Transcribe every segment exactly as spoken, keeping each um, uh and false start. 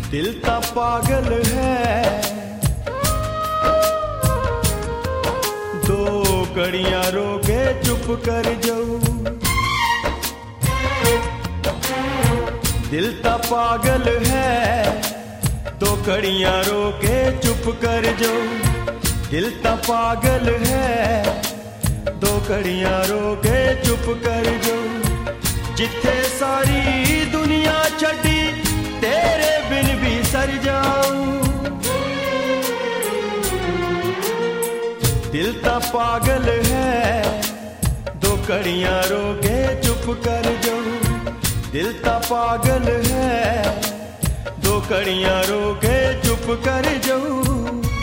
दिल ता पागल है, दो कड़ियां रोके चुप कर जाऊं। दिल ता पागल है, दो कड़ियां रोके चुप कर जाऊं। दिल ता पागल है, दो कड़ियां रोके चुप कर जाऊं। जिथे सारी दुनिया छड़ी तेरे बिन भी सर जाऊं। दिल ता पागल है, दो कड़ियां रोके चुप कर जाऊं। दिल ता पागल है, दो कड़ियां रोके चुप कर जाऊं।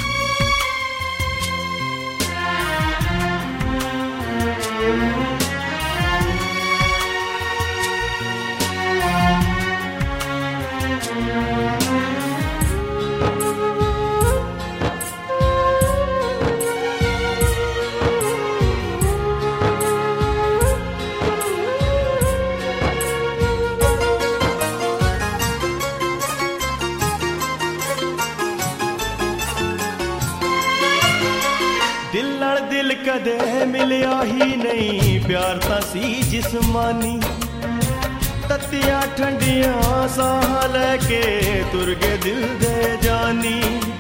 दिल नाल दिल कदे मिलिया ही नहीं, प्यार तां सी जिस्मानी। तत्तियां ठंडियां साह लैके तुर गए दिल दे जानी।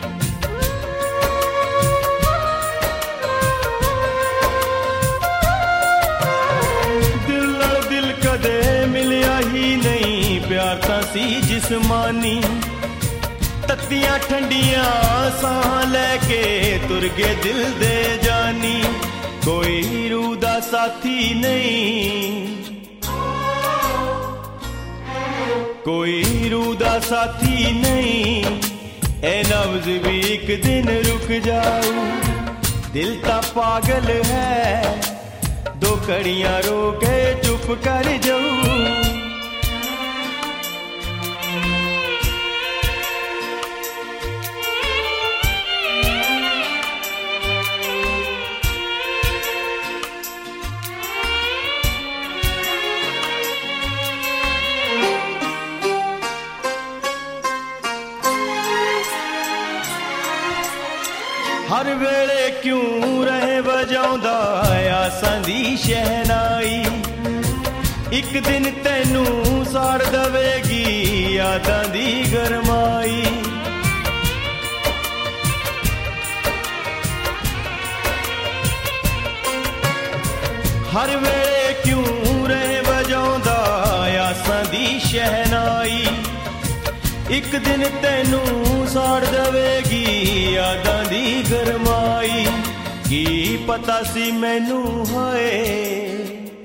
दिल नाल दिल कदे मिलिया ही नहीं, प्यार तां सी जिस्मानी। तत्तियां ठंडियां साह लैके तुर गए दिल दे जानी। कोई रूह दा साथी नहीं, कोई रूह दा साथी नहीं, ए नब्ज़ भी एक दिन रुक जाऊं। दिल ता पागल है, दो कड़ियां रोके चुप कर जाऊं। हर वेले क्यों रहे बजाउंदा आसां दी शहनाई। एक दिन तैनू साड़ दवेगी यादां दी गरमाई। हर वेले क्यों रहे बजाउंदा आसां दी शहनाई। एक दिन तैनू साड़ दवेगी यादां दी गरमाई। की पता सी मैनू हाए,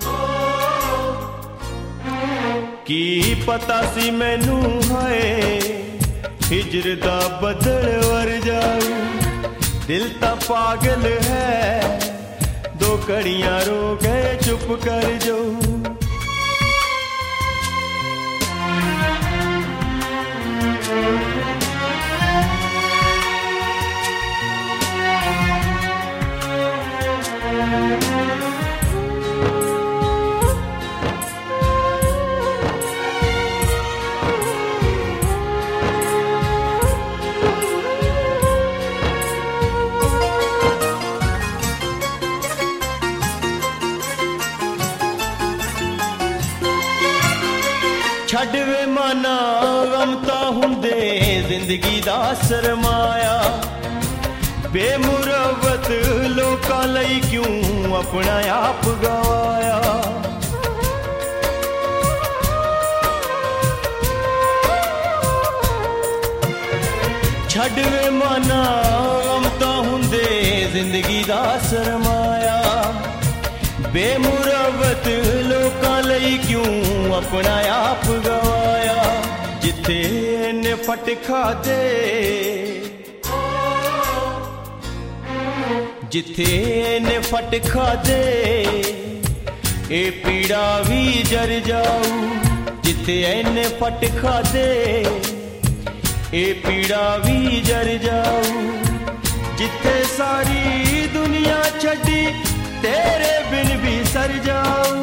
की पता सी मैनू हाए, हिजर दा बदल वर जाऊं। दिल ता पागल है, दो कड़ियां रोके चुप कर जाऊं। छड़ वे माना गम तां हुंदे जिंदगी दा सरमाया। बेमुरवत लोकां लई क्यों अपना आप गवाया। छड़ वे माना गम तां हुंदे जिंदगी दा सरमाया। बेमुरवत लोकां लई क्यों अपना आप गवाया। जिथे ने फट खादे, जिथे ने फट खादे, ए पीड़ा भी जर जाऊं। जिथे ने फट खादे, ए पीड़ा भी जर जाऊं। जिथे सारी दुनिया छड़ी तेरे बिन भी सर जाऊं।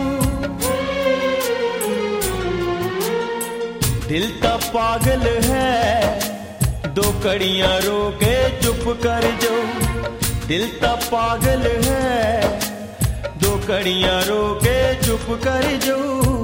दिल ता पागल है, दो कड़ियां रो के चुप कर जो, दिल ता पागल है। दो कड़ियां रो के चुप कर जो।